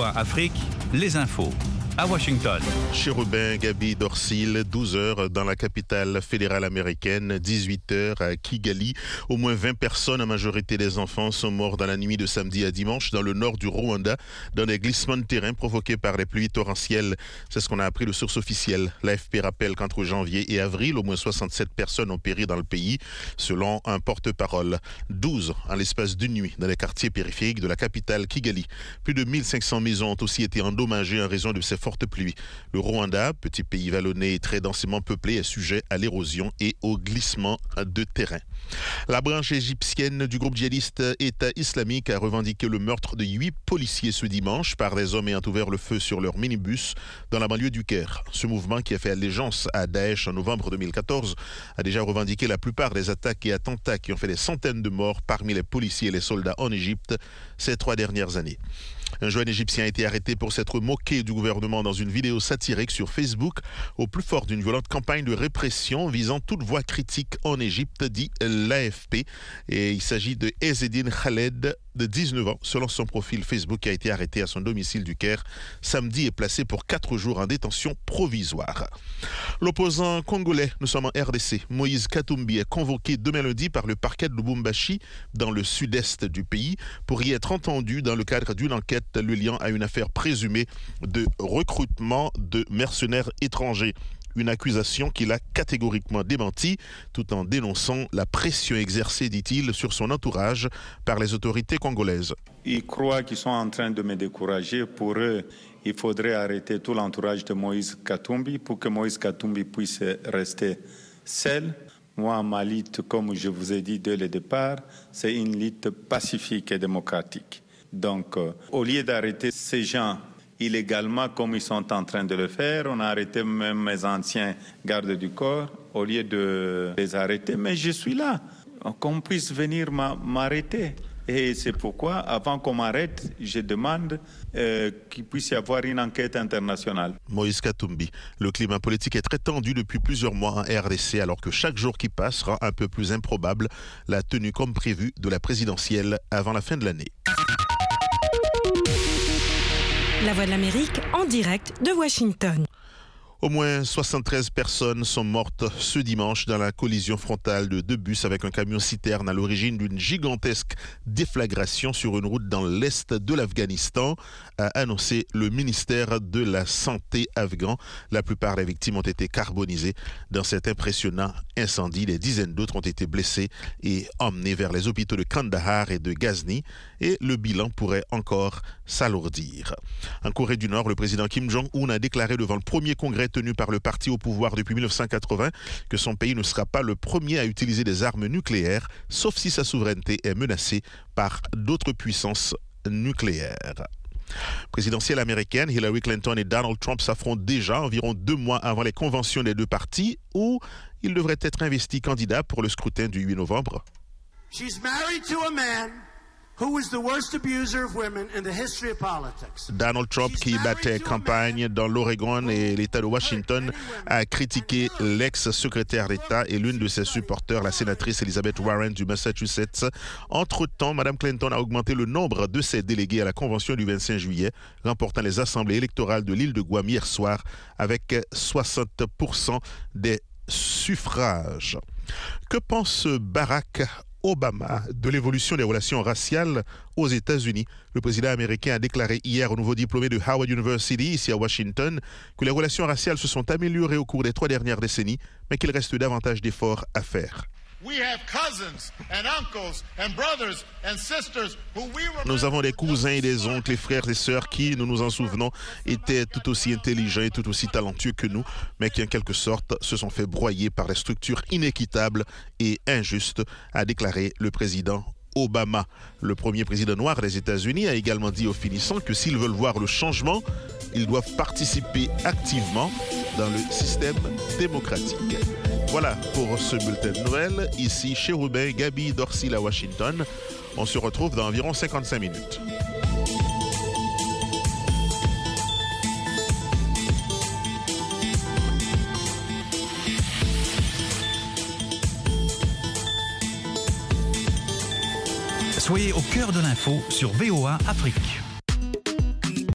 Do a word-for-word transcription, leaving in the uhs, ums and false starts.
V O A Afrique, les infos. À Washington. Chérubin, Gaby Dorsil, douze heures dans la capitale fédérale américaine, dix-huit heures à Kigali. Au moins vingt personnes, en majorité des enfants, sont morts dans la nuit de samedi à dimanche dans le nord du Rwanda, dans des glissements de terrain provoqués par les pluies torrentielles. C'est ce qu'on a appris de sources officielles. L'A F P rappelle qu'entre janvier et avril, au moins soixante-sept personnes ont péri dans le pays, selon un porte-parole. douze en l'espace d'une nuit dans les quartiers périphériques de la capitale Kigali. Plus de mille cinq cents maisons ont aussi été endommagées en raison de ces forte pluie. Le Rwanda, petit pays vallonné et très densément peuplé, est sujet à l'érosion et au glissement de terrain. La branche égyptienne du groupe djihadiste État islamique a revendiqué le meurtre de huit policiers ce dimanche par des hommes ayant ouvert le feu sur leur minibus dans la banlieue du Caire. Ce mouvement, qui a fait allégeance à Daesh en novembre deux mille quatorze, a déjà revendiqué la plupart des attaques et attentats qui ont fait des centaines de morts parmi les policiers et les soldats en Égypte ces trois dernières années. Un jeune Égyptien a été arrêté pour s'être moqué du gouvernement dans une vidéo satirique sur Facebook au plus fort d'une violente campagne de répression visant toute voix critique en Égypte, dit l'A F P. Et il s'agit de Ezzedine Khaled, de dix-neuf ans, selon son profil Facebook, qui a été arrêté à son domicile du Caire samedi et placé pour quatre jours en détention provisoire. L'opposant congolais, nous sommes en R D C, Moïse Katumbi, est convoqué demain lundi par le parquet de Lubumbashi dans le sud-est du pays pour y être entendu dans le cadre d'une enquête le liant à une affaire présumée de recrutement de mercenaires étrangers. Une accusation qu'il a catégoriquement démentie, tout en dénonçant la pression exercée, dit-il, sur son entourage par les autorités congolaises. Ils croient qu'ils sont en train de me décourager. Pour eux, il faudrait arrêter tout l'entourage de Moïse Katumbi pour que Moïse Katumbi puisse rester seul. Moi, ma lutte, comme je vous ai dit dès le départ, c'est une lutte pacifique et démocratique. Donc, euh, au lieu d'arrêter ces gens illégalement comme ils sont en train de le faire, on a arrêté même mes anciens gardes du corps, au lieu de les arrêter. Mais je suis là, qu'on puisse venir m'arrêter. Et c'est pourquoi, avant qu'on m'arrête, je demande euh, qu'il puisse y avoir une enquête internationale. Moïse Katumbi. Le climat politique est très tendu depuis plusieurs mois en R D C, alors que chaque jour qui passe rend un peu plus improbable la tenue comme prévu de la présidentielle avant la fin de l'année. La Voix de l'Amérique en direct de Washington. Au moins soixante-treize personnes sont mortes ce dimanche dans la collision frontale de deux bus avec un camion-citerne à l'origine d'une gigantesque déflagration sur une route dans l'est de l'Afghanistan, a annoncé le ministère de la Santé afghan. La plupart des victimes ont été carbonisées. Dans cet impressionnant incendie, des dizaines d'autres ont été blessés et emmenés vers les hôpitaux de Kandahar et de Ghazni, et le bilan pourrait encore s'alourdir. En Corée du Nord, le président Kim Jong-un a déclaré devant le premier congrès tenu par le parti au pouvoir depuis mille neuf cent quatre-vingts que son pays ne sera pas le premier à utiliser des armes nucléaires, sauf si sa souveraineté est menacée par d'autres puissances nucléaires. Présidentielle américaine, Hillary Clinton et Donald Trump s'affrontent déjà environ deux mois avant les conventions des deux partis où ils devraient être investis candidats pour le scrutin du huit novembre. She's married to a man who was the worst abuser of women in the history of politics. Donald Trump, qui battait campagne dans l'Oregon et l'État de Washington, a critiqué l'ex-secrétaire d'État et l'une de ses supporters, la sénatrice Elizabeth Warren du Massachusetts. Entre-temps, Mme Clinton a augmenté le nombre de ses délégués à la convention du vingt-cinq juillet, remportant les assemblées électorales de l'île de Guam hier soir avec soixante pour cent des suffrages. Que pense Barack Obama de l'évolution des relations raciales aux États-Unis? Le président américain a déclaré hier aux nouveaux diplômés de Howard University, ici à Washington, que les relations raciales se sont améliorées au cours des trois dernières décennies, mais qu'il reste davantage d'efforts à faire. Nous avons des cousins et des oncles et frères et sœurs qui, nous nous en souvenons, étaient tout aussi intelligents et tout aussi talentueux que nous, mais qui en quelque sorte se sont fait broyer par des structures inéquitables et injustes, a déclaré le président Obama. Le premier président noir des États-Unis a également dit aux finissants que s'ils veulent voir le changement, ils doivent participer activement dans le système démocratique. Voilà pour ce bulletin de nouvelles. Ici Chérubin, Gaby Dorsil à Washington. On se retrouve dans environ cinquante-cinq minutes. Soyez au cœur de l'info sur V O A Afrique.